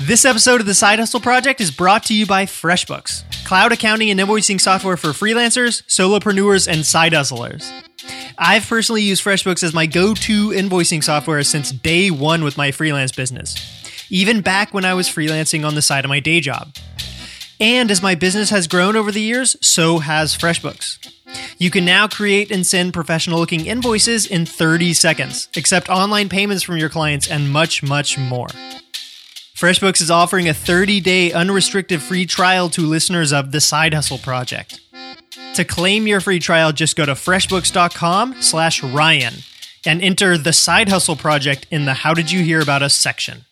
This episode of the Side Hustle Project is brought to you by FreshBooks, cloud accounting and invoicing software for freelancers, solopreneurs, and side hustlers. I've personally used FreshBooks as my go-to invoicing software since day one with my freelance business, even back when I was freelancing on the side of my day job. And as my business has grown over the years, so has FreshBooks. You can now create and send professional-looking invoices in 30 seconds, accept online payments from your clients, and much, much more. FreshBooks is offering a 30-day unrestricted free trial to listeners of The Side Hustle Project. To claim your free trial, just go to freshbooks.com/Ryan and enter The Side Hustle Project in the How Did You Hear About Us section.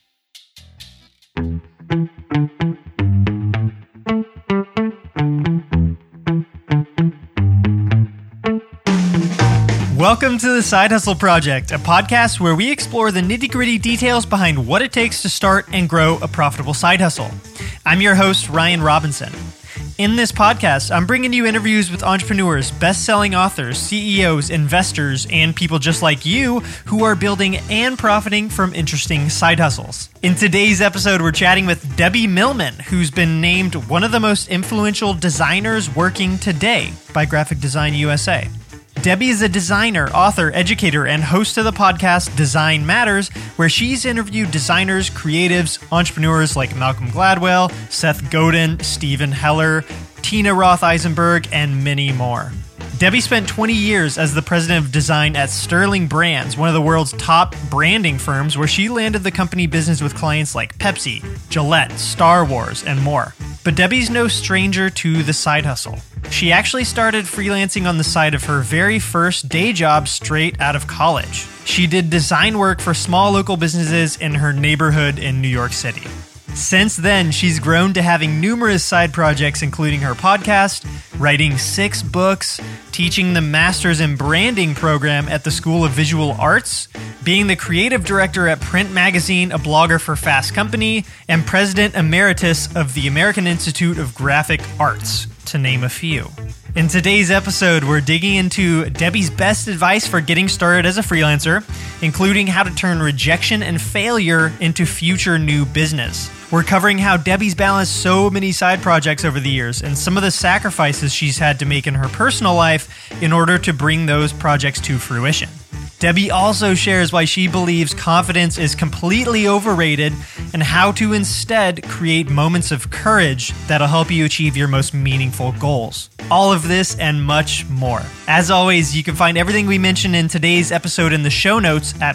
Welcome to The Side Hustle Project, a podcast where we explore the nitty-gritty details behind what it takes to start and grow a profitable side hustle. I'm your host, Ryan Robinson. In this podcast, I'm bringing you interviews with entrepreneurs, best-selling authors, CEOs, investors, and people just like you who are building and profiting from interesting side hustles. In today's episode, we're chatting with Debbie Millman, who's been named one of the most influential designers working today by Graphic Design USA. Debbie is a designer, author, educator, and host of the podcast Design Matters, where she's interviewed designers, creatives, entrepreneurs like Malcolm Gladwell, Seth Godin, Steven Heller, Tina Roth Eisenberg, and many more. Debbie spent 20 years as the president of design at Sterling Brands, one of the world's top branding firms, where she landed the company business with clients like Pepsi, Gillette, Star Wars, and more. But Debbie's no stranger to the side hustle. She actually started freelancing on the side of her very first day job straight out of college. She did design work for small local businesses in her neighborhood in New York City. Since then, she's grown to having numerous side projects, including her podcast, writing 6 books, teaching the Masters in Branding program at the School of Visual Arts, being the creative director at Print Magazine, a blogger for Fast Company, and president emeritus of the American Institute of Graphic Arts, to name a few. In today's episode, we're digging into Debbie's best advice for getting started as a freelancer, including how to turn rejection and failure into future new business. We're covering how Debbie's balanced so many side projects over the years and some of the sacrifices she's had to make in her personal life in order to bring those projects to fruition. Debbie also shares why she believes confidence is completely overrated and how to instead create moments of courage that'll help you achieve your most meaningful goals. All of this and much more. As always, you can find everything we mentioned in today's episode in the show notes at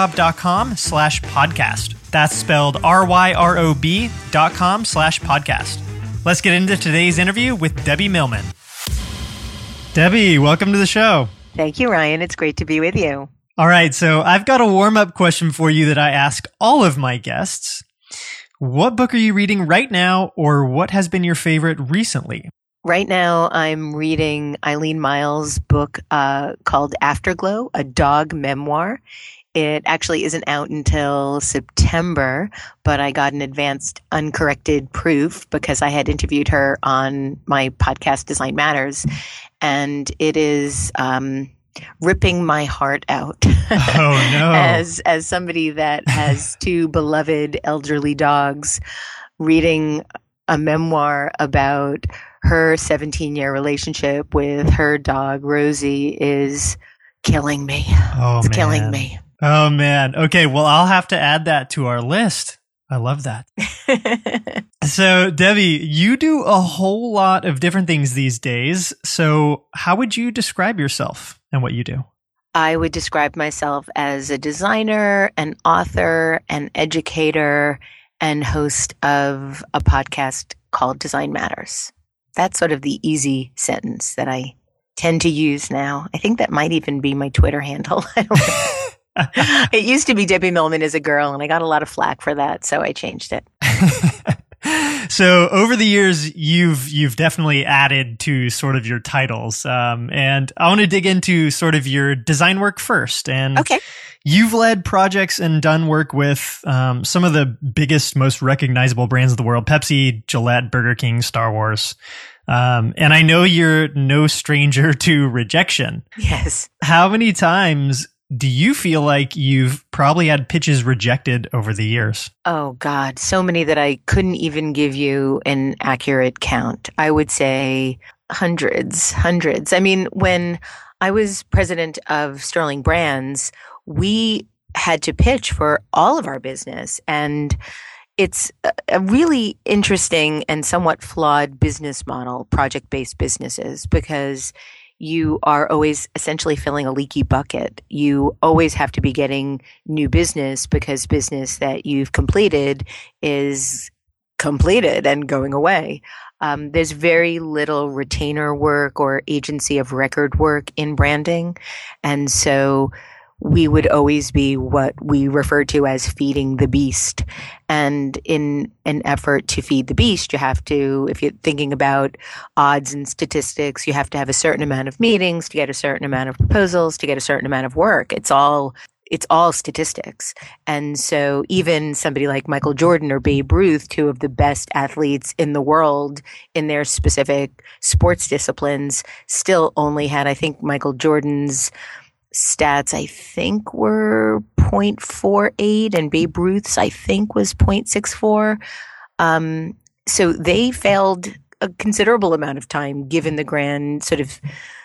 ryrob.com/podcast. That's spelled RYROB.com/podcast. Let's get into today's interview with Debbie Millman. Debbie, welcome to the show. Thank you, Ryan. It's great to be with you. All right, so I've got a warm-up question for you that I ask all of my guests. What book are you reading right now, or what has been your favorite recently? Right now, I'm reading Eileen Myles' book called Afterglow, a dog memoir. It actually isn't out until September, but I got an advanced uncorrected proof because I had interviewed her on my podcast Design Matters, and it is ripping my heart out. Oh, no. As somebody that has 2 beloved elderly dogs, reading a memoir about her 17-year relationship with her dog, Rosie, is killing me. It's killing me. Oh, man. Okay, well, I'll have to add that to our list. I love that. So, Debbie, you do a whole lot of different things these days. So how would you describe yourself and what you do? I would describe myself as a designer, an author, an educator, and host of a podcast called Design Matters. That's sort of the easy sentence that I tend to use now. I think that might even be my Twitter handle. I don't know. It used to be Debbie Millman as a girl, and I got a lot of flack for that, so I changed it. So over the years, you've definitely added to sort of your titles, and I want to dig into sort of your design work first. And okay. You've led projects and done work with some of the biggest, most recognizable brands of the world: Pepsi, Gillette, Burger King, Star Wars. And I know you're no stranger to rejection. Yes. How many times Do you feel like you've probably had pitches rejected over the years? Oh God, so many that I couldn't even give you an accurate count. I would say hundreds. I mean, when I was president of Sterling Brands, we had to pitch for all of our business. And it's a really interesting and somewhat flawed business model, project-based businesses, because you are always essentially filling a leaky bucket. You always have to be getting new business because business that you've completed is completed and going away. There's very little retainer work or agency of record work in branding. And so we would always be what we refer to as feeding the beast. And in an effort to feed the beast, you have to, if you're thinking about odds and statistics, you have to have a certain amount of meetings to get a certain amount of proposals, to get a certain amount of work. It's all statistics. And so even somebody like Michael Jordan or Babe Ruth, two of the best athletes in the world in their specific sports disciplines, still only had, I think Michael Jordan's stats, I think, were 0.48 and Babe Ruth's, I think, was 0.64. So they failed a considerable amount of time given the grand sort of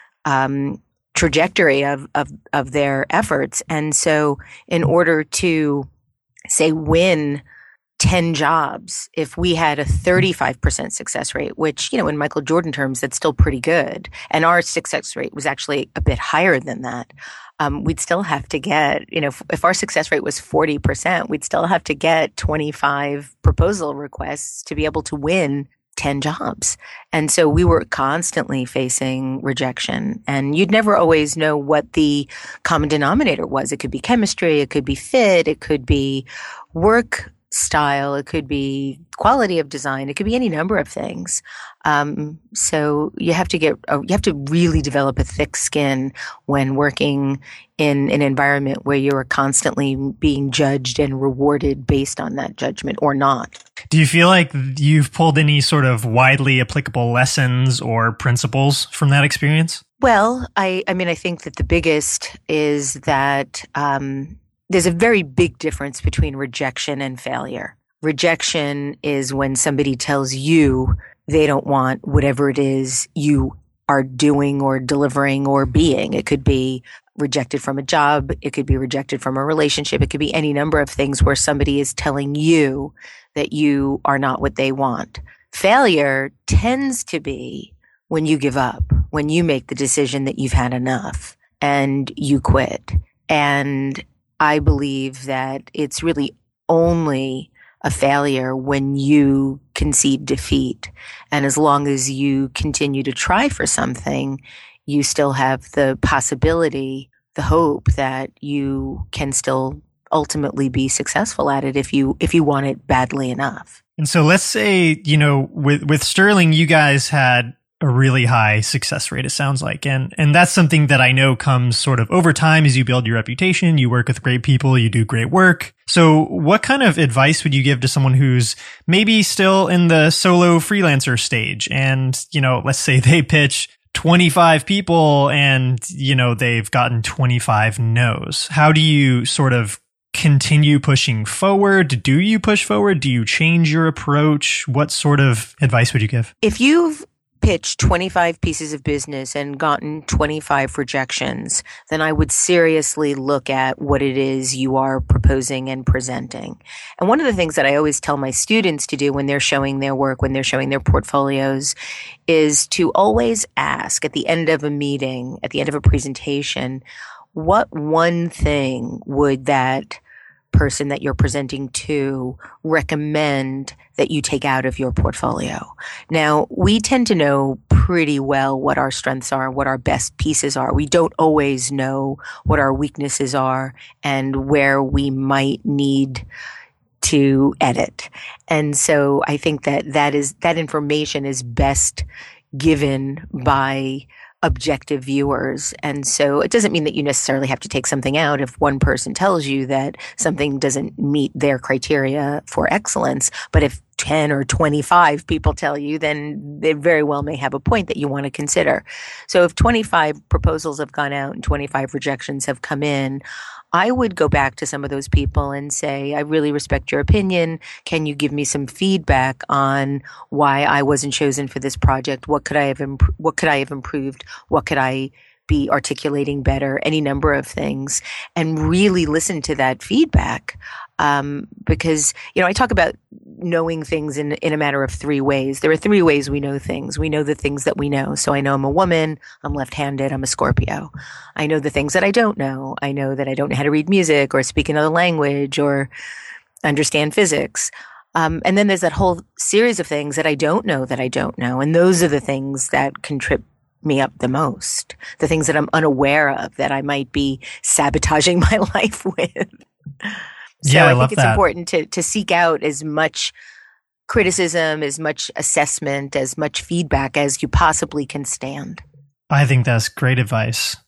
trajectory of their efforts. And so in order to, say, win 10 jobs, if we had a 35% success rate, which, in Michael Jordan terms, that's still pretty good. And our success rate was actually a bit higher than that. We'd still have to get, if our success rate was 40%, we'd still have to get 25 proposal requests to be able to win 10 jobs. And so we were constantly facing rejection, and you'd never always know what the common denominator was. It could be chemistry, it could be fit, it could be work style, it could be quality of design, it could be any number of things. So you have to really develop a thick skin when working in an environment where you are constantly being judged and rewarded based on that judgment or not. Do you feel like you've pulled any sort of widely applicable lessons or principles from that experience? Well, I mean, I think that the biggest is that there's a very big difference between rejection and failure. Rejection is when somebody tells you they don't want whatever it is you are doing or delivering or being. It could be rejected from a job. It could be rejected from a relationship. It could be any number of things where somebody is telling you that you are not what they want. Failure tends to be when you give up, when you make the decision that you've had enough and you quit. And I believe that it's really only a failure when you concede defeat. And as long as you continue to try for something, you still have the possibility, the hope that you can still ultimately be successful at it if you want it badly enough. And so let's say, with Sterling, you guys had a really high success rate, it sounds like. And that's something that I know comes sort of over time as you build your reputation, you work with great people, you do great work. So what kind of advice would you give to someone who's maybe still in the solo freelancer stage and, let's say they pitch 25 people and, they've gotten 25 no's? How do you sort of continue pushing forward? Do you push forward? Do you change your approach? What sort of advice would you give? If you've pitched 25 pieces of business and gotten 25 rejections, then I would seriously look at what it is you are proposing and presenting. And one of the things that I always tell my students to do when they're showing their work, when they're showing their portfolios, is to always ask at the end of a meeting, at the end of a presentation, what one thing would that person that you're presenting to recommend that you take out of your portfolio? Now, we tend to know pretty well what our strengths are, what our best pieces are. We don't always know what our weaknesses are and where we might need to edit. And so I think that information is best given by objective viewers. And so it doesn't mean that you necessarily have to take something out if one person tells you that something doesn't meet their criteria for excellence. But if 10 or 25 people tell you, then they very well may have a point that you want to consider. So if 25 proposals have gone out and 25 rejections have come in, I would go back to some of those people and say, I really respect your opinion. Can you give me some feedback on why I wasn't chosen for this project? What could I have improved? What could I be articulating better? Any number of things, and really listen to that feedback. Because, I talk about knowing things in a matter of three ways. There are three ways we know things. We know the things that we know. So I know I'm a woman, I'm left-handed, I'm a Scorpio. I know the things that I don't know. I know that I don't know how to read music or speak another language or understand physics. And then there's that whole series of things that I don't know that I don't know. And those are the things that can trip me up the most, the things that I'm unaware of that I might be sabotaging my life with. So I think it's important to seek out as much criticism, as much assessment, as much feedback as you possibly can stand. I think that's great advice.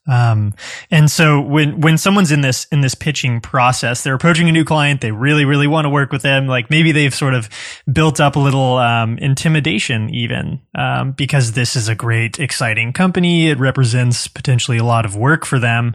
And so when someone's in this pitching process, they're approaching a new client, they really, really want to work with them. Like maybe they've sort of built up a little intimidation even because this is a great, exciting company. It represents potentially a lot of work for them.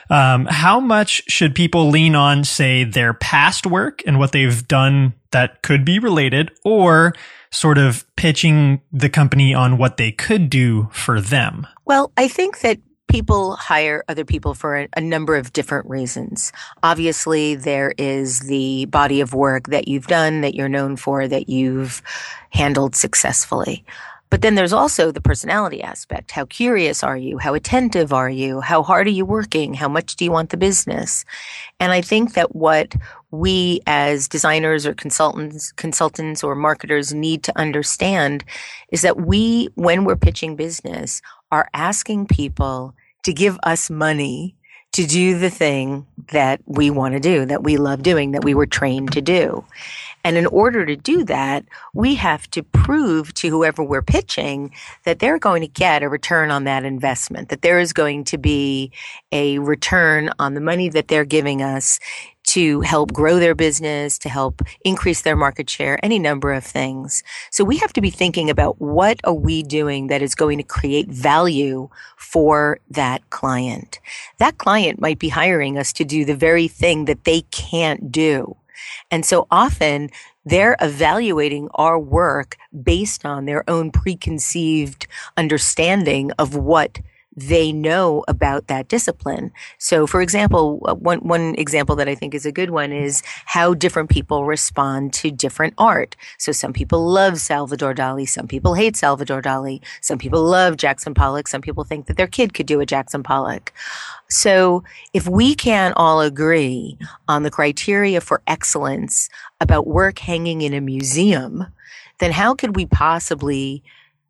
How much should people lean on, say, their past work and what they've done that could be related, or sort of pitching the company on what they could do for them? Well, I think that people hire other people for a number of different reasons. Obviously, there is the body of work that you've done, that you're known for, that you've handled successfully. But then there's also the personality aspect. How curious are you? How attentive are you? How hard are you working? How much do you want the business? And I think that what we as designers or consultants or marketers need to understand is that we, when we're pitching business, are asking people to give us money to do the thing that we want to do, that we love doing, that we were trained to do. And in order to do that, we have to prove to whoever we're pitching that they're going to get a return on that investment, that there is going to be a return on the money that they're giving us to help grow their business, to help increase their market share, any number of things. So we have to be thinking about what are we doing that is going to create value for that client. That client might be hiring us to do the very thing that they can't do. And so often they're evaluating our work based on their own preconceived understanding of what they know about that discipline. So, for example, one example that I think is a good one is how different people respond to different art. So some people love Salvador Dali. Some people hate Salvador Dali. Some people love Jackson Pollock. Some people think that their kid could do a Jackson Pollock. So if we can all agree on the criteria for excellence about work hanging in a museum, then how could we possibly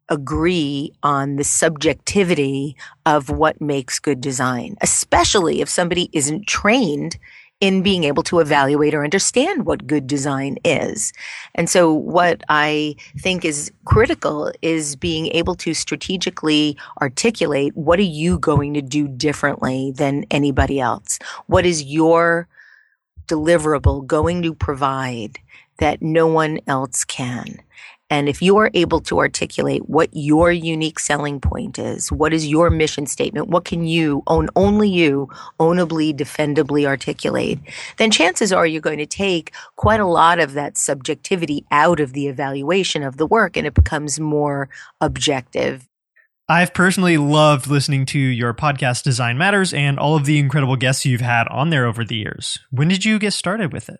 agree on the subjectivity of what makes good design, especially if somebody isn't trained in being able to evaluate or understand what good design is? And so what I think is critical is being able to strategically articulate, what are you going to do differently than anybody else? What is your deliverable going to provide that no one else can? And if you are able to articulate what your unique selling point is, what is your mission statement, what can you, only you, ownably, defendably articulate, then chances are you're going to take quite a lot of that subjectivity out of the evaluation of the work, and it becomes more objective. I've personally loved listening to your podcast, Design Matters, and all of the incredible guests you've had on there over the years. When did you get started with it?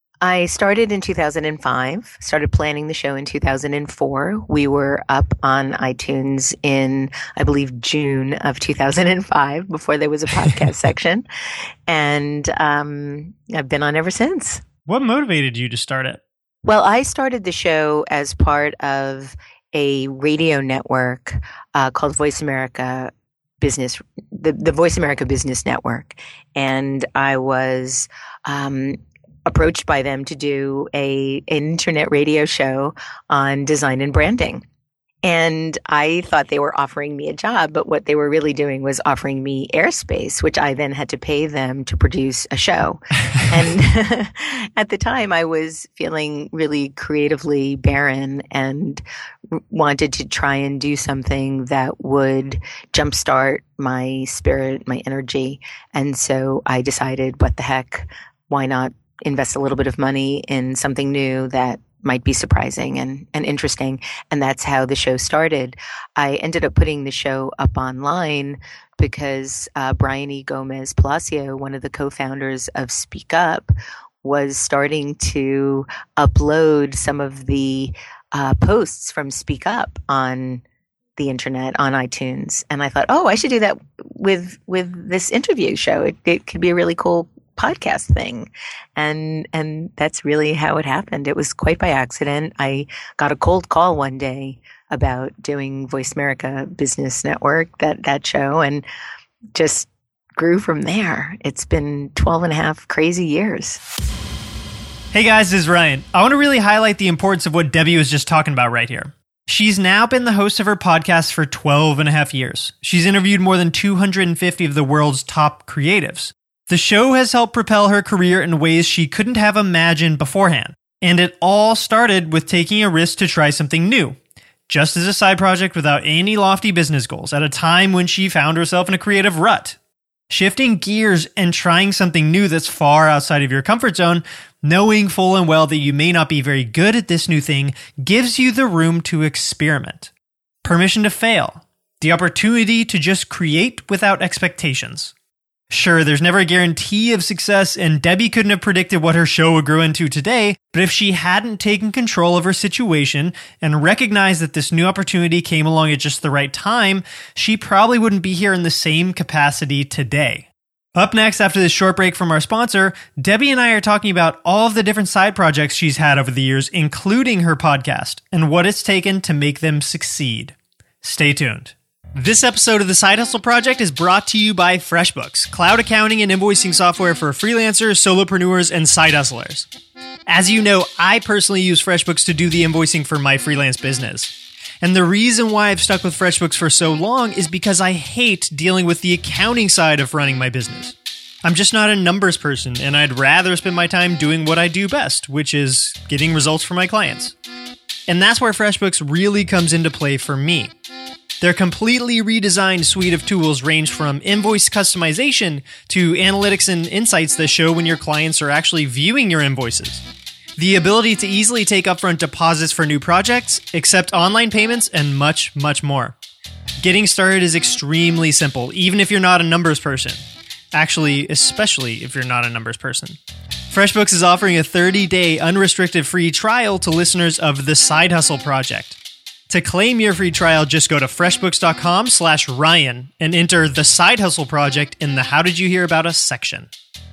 I started in 2005, started planning the show in 2004. We were up on iTunes in, I believe, June of 2005, before there was a podcast section. And I've been on ever since. What motivated you to start it? Well, I started the show as part of a radio network called Voice America Business, the Voice America Business Network. And I was approached by them to do an internet radio show on design and branding. And I thought they were offering me a job, but what they were really doing was offering me airspace, which I then had to pay them to produce a show. And at the time, I was feeling really creatively barren and wanted to try and do something that would jumpstart my spirit, my energy. And so I decided, what the heck, why not invest a little bit of money in something new that might be surprising and interesting. And that's how the show started. I ended up putting the show up online because Brian E. Gomez Palacio, one of the co-founders of Speak Up, was starting to upload some of the posts from Speak Up on the internet, on iTunes. And I thought, oh, I should do that with this interview show. It could be a really cool podcast thing. And that's really how it happened. It was quite by accident. I got a cold call one day about doing Voice America Business Network, that show, and just grew from there. It's been 12 and a half crazy years. Hey guys, this is Ryan. I want to really highlight the importance of what Debbie was just talking about right here. She's now been the host of her podcast for 12 and a half years. She's interviewed more than 250 of the world's top creatives. The show has helped propel her career in ways she couldn't have imagined beforehand. And it all started with taking a risk to try something new, just as a side project without any lofty business goals, at a time when she found herself in a creative rut. Shifting gears and trying something new that's far outside of your comfort zone, knowing full and well that you may not be very good at this new thing, gives you the room to experiment. Permission to fail. The opportunity to just create without expectations. Sure, there's never a guarantee of success, and Debbie couldn't have predicted what her show would grow into today, but if she hadn't taken control of her situation and recognized that this new opportunity came along at just the right time, she probably wouldn't be here in the same capacity today. Up next, after this short break from our sponsor, Debbie and I are talking about all of the different side projects she's had over the years, including her podcast, and what it's taken to make them succeed. Stay tuned. This episode of the Side Hustle Project is brought to you by FreshBooks, cloud accounting and invoicing software for freelancers, solopreneurs, and side hustlers. As you know, I personally use FreshBooks to do the invoicing for my freelance business. And the reason why I've stuck with FreshBooks for so long is because I hate dealing with the accounting side of running my business. I'm just not a numbers person, and I'd rather spend my time doing what I do best, which is getting results for my clients. And that's where FreshBooks really comes into play for me. Their completely redesigned suite of tools range from invoice customization to analytics and insights that show when your clients are actually viewing your invoices. The ability to easily take upfront deposits for new projects, accept online payments, and much, much more. Getting started is extremely simple, even if you're not a numbers person. Actually, especially if you're not a numbers person. FreshBooks is offering a 30-day unrestricted free trial to listeners of the Side Hustle Project. To claim your free trial, just go to freshbooks.com/Ryan and enter the Side Hustle Project in the How Did You Hear About Us section.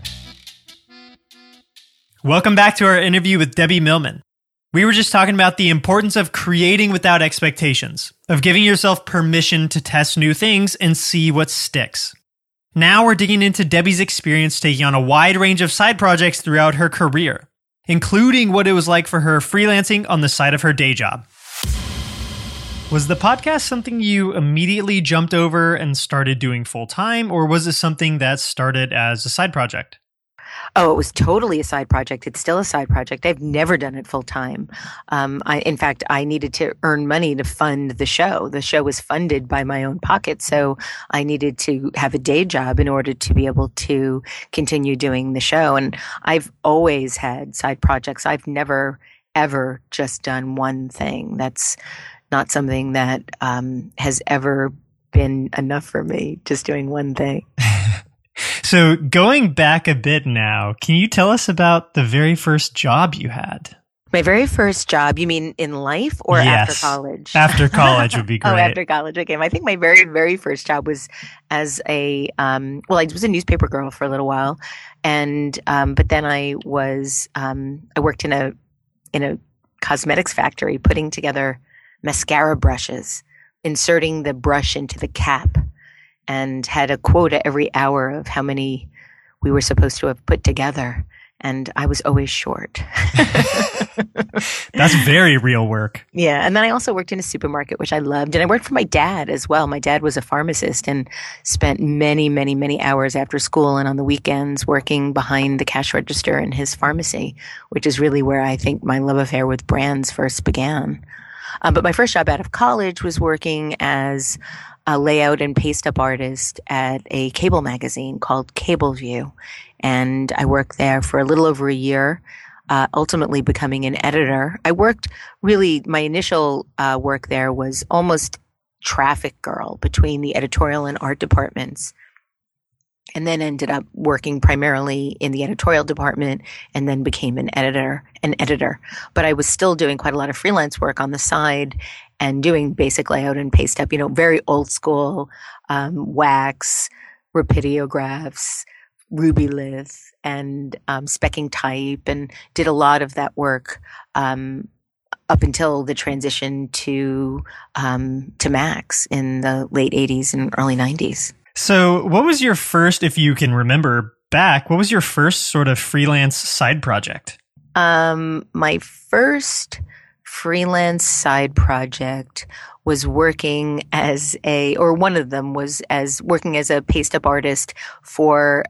Welcome back to our interview with Debbie Millman. We were just talking about the importance of creating without expectations, of giving yourself permission to test new things and see what sticks. Now we're digging into Debbie's experience taking on a wide range of side projects throughout her career, including what it was like for her freelancing on the side of her day job. Was the podcast something you immediately jumped over and started doing full time, or was it something that started as a side project? Oh, it was totally a side project. It's still a side project. I've never done it full time. In fact, I needed to earn money to fund the show. The show was funded by my own pocket, so I needed to have a day job in order to be able to continue doing the show. And I've always had side projects. I've never, ever just done one thing. That's not something that has ever been enough for me, just doing one thing. So going back a bit now, can you tell us about the very first job you had? My very first job, you mean in life or after college? After college would be great. Oh, after college. Okay. I think my very, very first job was as I was a newspaper girl for a little while. And, but then I worked in a cosmetics factory putting together mascara brushes, inserting the brush into the cap, and had a quota every hour of how many we were supposed to have put together. and I was always short. That's very real work. Yeah. And then I also worked in a supermarket, which I loved. And I worked for my dad as well. My dad was a pharmacist and spent many, many, many hours after school and on the weekends working behind the cash register in his pharmacy, which is really where I think my love affair with brands first began. But my first job out of college was working as a layout and paste up artist at a cable magazine called Cableview. And I worked there for a little over a year, ultimately becoming an editor. I worked really, my initial work there was almost traffic girl between the editorial and art departments. And then ended up working primarily in the editorial department and then became an editor. But I was still doing quite a lot of freelance work on the side and doing basic layout and paste up, very old school, wax, rapidiographs, Rubylith, and specking type, and did a lot of that work up until the transition to Max in the late 80s and early 90s. So what was your first, if you can remember back, what was your first sort of freelance side project? My first freelance side project was working as one of them was as working as a paste up artist for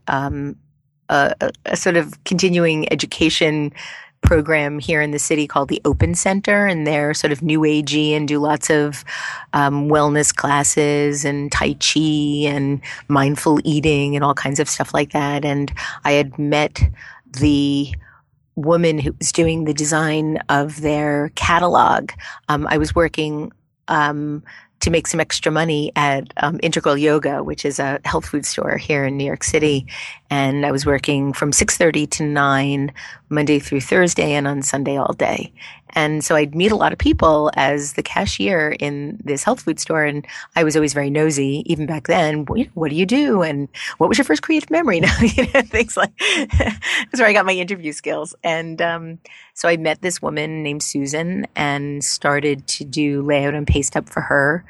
a sort of continuing education program here in the city called the Open Center, and they're sort of new agey and do lots of wellness classes and Tai Chi and mindful eating and all kinds of stuff like that. And I had met the woman who was doing the design of their catalog. I was working to make some extra money at Integral Yoga, which is a health food store here in New York City. And I was working from 6:30 to 9, Monday through Thursday, and on Sunday all day. And so I'd meet a lot of people as the cashier in this health food store. And I was always very nosy, even back then. What do you do? And what was your first creative memory? Things like that's where I got my interview skills. And so I met this woman named Susan and started to do layout and paste up for her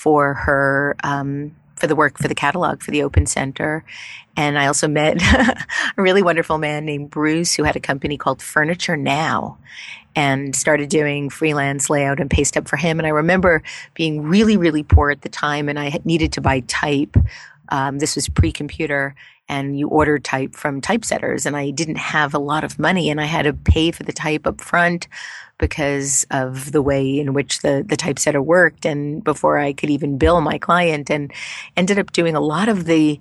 for the work for the catalog for the Open Center. And I also met a really wonderful man named Bruce who had a company called Furniture Now, and started doing freelance layout and paste up for him. And I remember being really, really poor at the time, and I needed to buy type. This was pre-computer, and you ordered type from typesetters, and I didn't have a lot of money, and I had to pay for the type up front because of the way in which the typesetter worked, and before I could even bill my client, and ended up doing a lot of the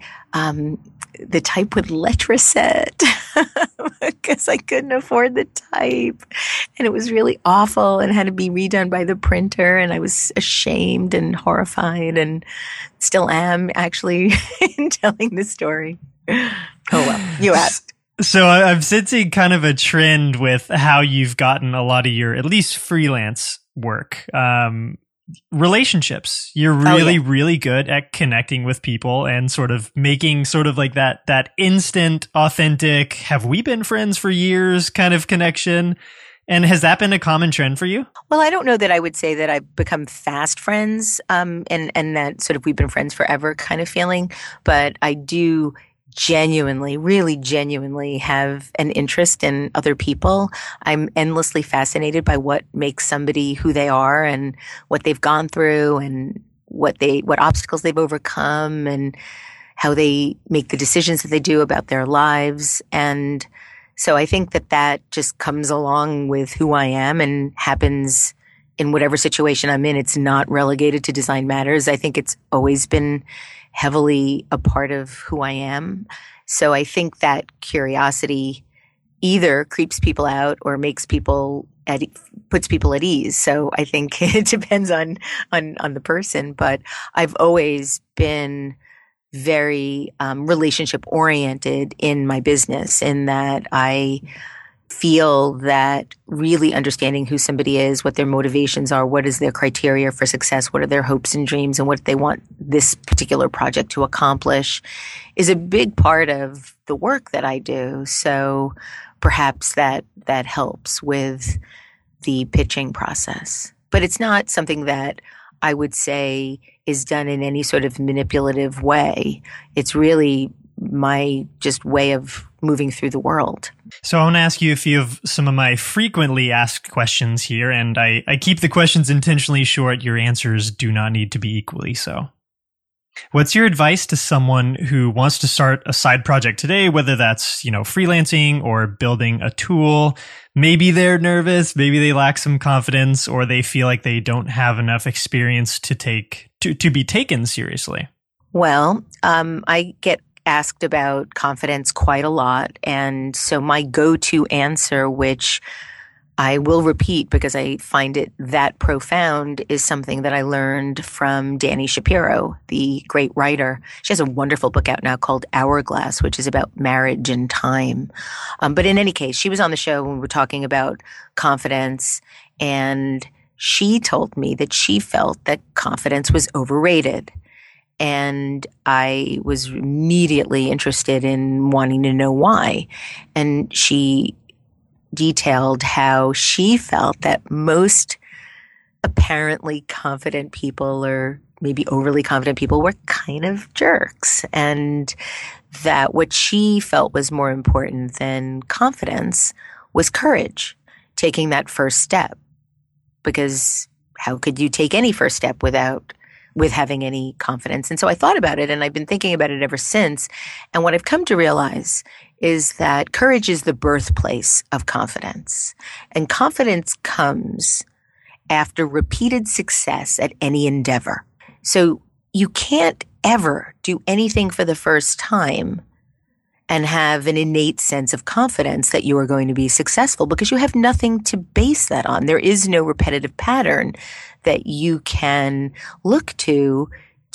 type with Letraset because I couldn't afford the type, and it was really awful and had to be redone by the printer, and I was ashamed and horrified, and still am actually in telling this story. Oh well, you asked. So I'm sensing kind of a trend with how you've gotten a lot of your, at least freelance work, relationships. You're really, really good at connecting with people and sort of making sort of like that instant, authentic, have we been friends for years kind of connection. And has that been a common trend for you? Well, I don't know that I would say that I've become fast friends, and that sort of we've been friends forever kind of feeling, but I do really genuinely have an interest in other people. I'm endlessly fascinated by what makes somebody who they are and what they've gone through and what obstacles they've overcome and how they make the decisions that they do about their lives. And so I think that just comes along with who I am and happens in whatever situation I'm in. It's not relegated to Design Matters. I think it's always been heavily a part of who I am. So I think that curiosity either creeps people out or puts people at ease. So I think it depends on the person, but I've always been very relationship oriented in my business, in that I feel that really understanding who somebody is, what their motivations are, what is their criteria for success, what are their hopes and dreams, and what they want this particular project to accomplish is a big part of the work that I do. So perhaps that helps with the pitching process. But it's not something that I would say is done in any sort of manipulative way. It's really my just way of moving through the world. So I want to ask you a few of some of my frequently asked questions here, and I keep the questions intentionally short. Your answers do not need to be equally so. What's your advice to someone who wants to start a side project today, whether that's, freelancing or building a tool? Maybe they're nervous, maybe they lack some confidence, or they feel like they don't have enough experience to be taken seriously. Well, I get asked about confidence quite a lot. And so my go-to answer, which I will repeat because I find it that profound, is something that I learned from Dani Shapiro, the great writer. She has a wonderful book out now called Hourglass, which is about marriage and time. But in any case, she was on the show when we were talking about confidence, and she told me that she felt that confidence was overrated. And I was immediately interested in wanting to know why. And she detailed how she felt that most apparently confident people, or maybe overly confident people, were kind of jerks, and that what she felt was more important than confidence was courage, taking that first step. Because how could you take any first step with having any confidence? And so I thought about it, and I've been thinking about it ever since. And what I've come to realize is that courage is the birthplace of confidence. And confidence comes after repeated success at any endeavor. So you can't ever do anything for the first time and have an innate sense of confidence that you are going to be successful, because you have nothing to base that on. There is no repetitive pattern that you can look to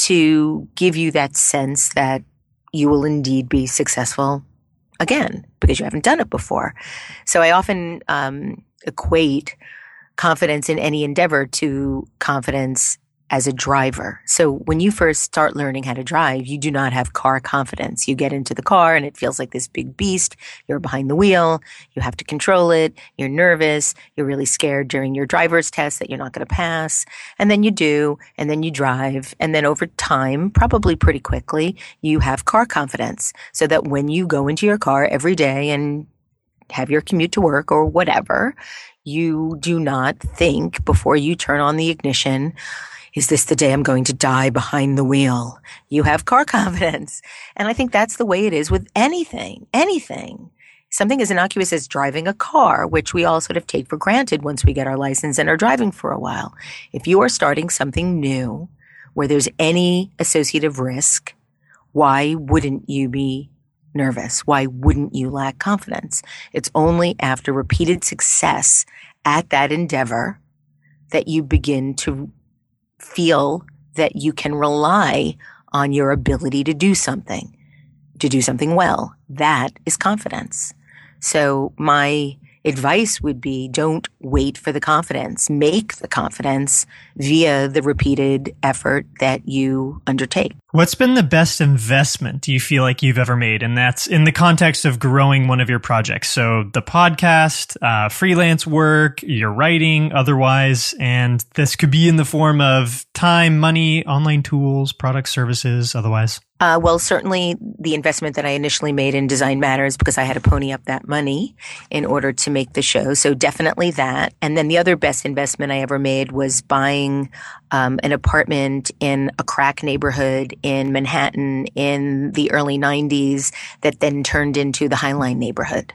give you that sense that you will indeed be successful again, because you haven't done it before. So I often equate confidence in any endeavor to confidence as a driver. So when you first start learning how to drive, you do not have car confidence. You get into the car and it feels like this big beast. You're behind the wheel. You have to control it. You're nervous. You're really scared during your driver's test that you're not going to pass. And then you do, and then you drive. And then over time, probably pretty quickly, you have car confidence, so that when you go into your car every day and have your commute to work or whatever, you do not think before you turn on the ignition, is this the day I'm going to die behind the wheel? You have car confidence. And I think that's the way it is with anything. Something as innocuous as driving a car, which we all sort of take for granted once we get our license and are driving for a while. If you are starting something new where there's any associative risk, why wouldn't you be nervous? Why wouldn't you lack confidence? It's only after repeated success at that endeavor that you begin to feel that you can rely on your ability to do something well. That is confidence. So my advice would be, don't wait for the confidence. Make the confidence via the repeated effort that you undertake. What's been the best investment do you feel like you've ever made? And that's in the context of growing one of your projects. So the podcast, freelance work, your writing, otherwise, and this could be in the form of time, money, online tools, products, services, otherwise. Well, certainly the investment that I initially made in Design Matters, because I had to pony up that money in order to make the show. So definitely that. And then the other best investment I ever made was buying an apartment in a crack neighborhood in Manhattan in the early 90s that then turned into the Highline neighborhood.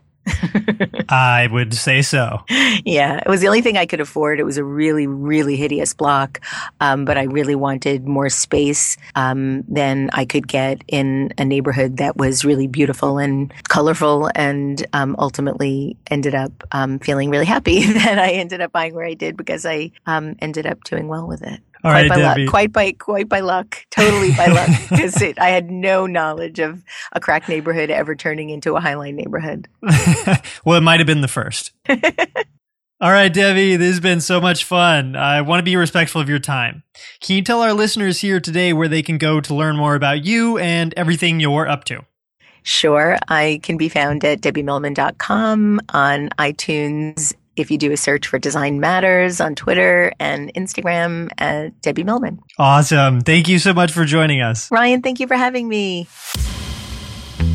I would say so. Yeah, it was the only thing I could afford. It was a really, really hideous block, but I really wanted more space than I could get in a neighborhood that was really beautiful and colorful, and ultimately ended up feeling really happy that I ended up buying where I did, because I ended up doing well with it. All right, Debbie. Quite by luck, totally by luck, because I had no knowledge of a crack neighborhood ever turning into a Highline neighborhood. Well, it might have been the first. All right, Debbie, this has been so much fun. I want to be respectful of your time. Can you tell our listeners here today where they can go to learn more about you and everything you're up to? Sure. I can be found at debbiemillman.com, on iTunes, if you do a search for Design Matters, on Twitter and Instagram at Debbie Millman. Awesome. Thank you so much for joining us. Ryan, thank you for having me.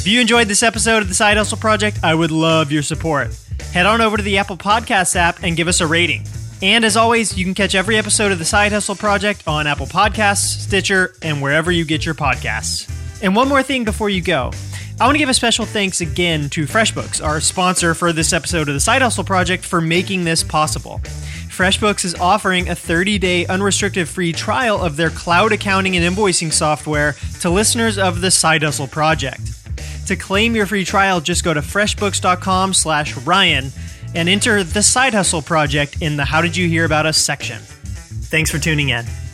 If you enjoyed this episode of The Side Hustle Project, I would love your support. Head on over to the Apple Podcasts app and give us a rating. And as always, you can catch every episode of The Side Hustle Project on Apple Podcasts, Stitcher, and wherever you get your podcasts. And one more thing before you go. I want to give a special thanks again to FreshBooks, our sponsor for this episode of The Side Hustle Project, for making this possible. FreshBooks is offering a 30-day unrestricted free trial of their cloud accounting and invoicing software to listeners of The Side Hustle Project. To claim your free trial, just go to freshbooks.com/Ryan and enter The Side Hustle Project in the How Did You Hear About Us section. Thanks for tuning in.